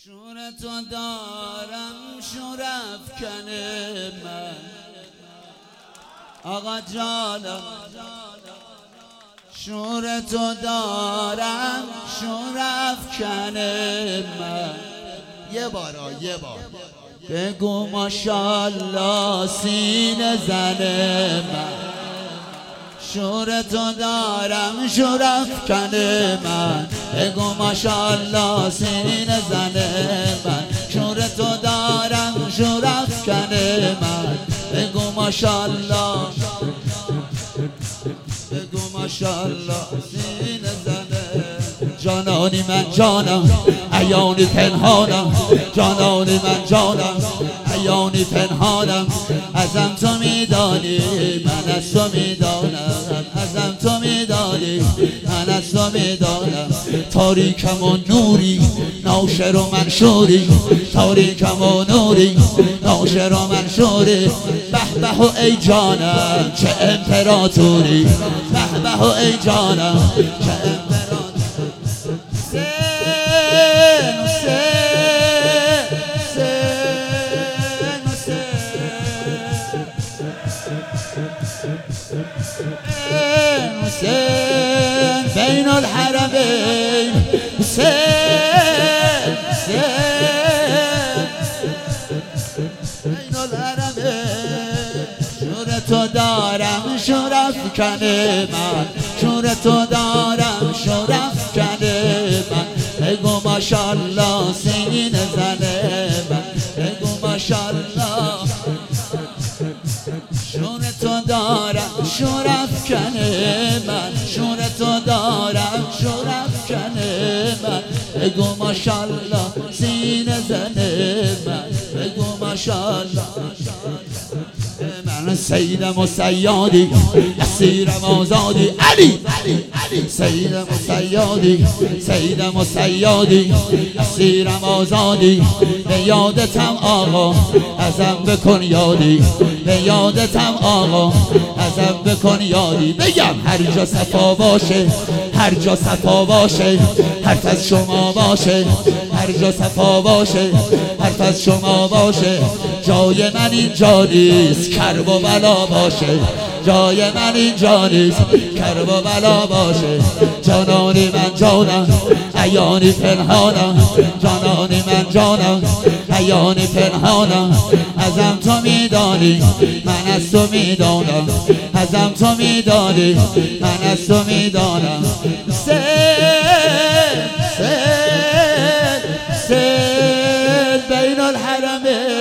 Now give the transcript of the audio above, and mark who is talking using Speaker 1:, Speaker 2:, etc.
Speaker 1: شورتو دارم شور افکن من آقا جانم، شورتو دارم شور افکن من. یه بار بگو ماشالله سینه زن من. شورتو دارم شور افکن من، بگو ماشالله سینه زن من. شورتو دارم شور افکن من، بگو ماشالله، بگو ماشالله سینه زنه. جانانی من جانم، عیانی پنهانم، جانانی من جانم، عیانی پنهانم. ازم تو میدانی من از تو میدانم، ازم تو میدانی من از تو میدانم. تاریکم و نوری ناشر و منشوری، تاریکم و نوری ناشر و منشوری. به به و ای جانم چه امپراتوری، به به و ای جانم چه امپراتوری. حسین بین الحرمین، حسین بین الحرمین. شورتو دارم شور افکن من، شورتو دارم شور افکن من. بگو ماشالله سینه زن من، بگو ماشالله. شورتو دارم شور افکن من، شورتو دارم شور افکن من. بگو ماشالله سینه زن من، بگو ماشالله. من سیدم و سیادی، اسیرم آزادی، علی سیدم و سیادی، سیدم و سیادی، اسیرم آزادی. به یادتم آقا ازم بکن یادی، به یادتم آقا ازم بکن یادی. بگم هر جا صفا باشه، هر جا صفا باشه، حرف از شما باشه، هر جا صفا باشه، حرف از شما باشه. جای من اینجا نیست کرب و بلا باشه، جای من اینجا نیست کرب و بلا باشه. جانانی من جانم، عیانی پنهانم، جانانی من جانم، عیانی پنهانم. ازم تو میدانی من از تو میدانم، ازم تو میدانی من از تو میدانم. سید بین الحرمین.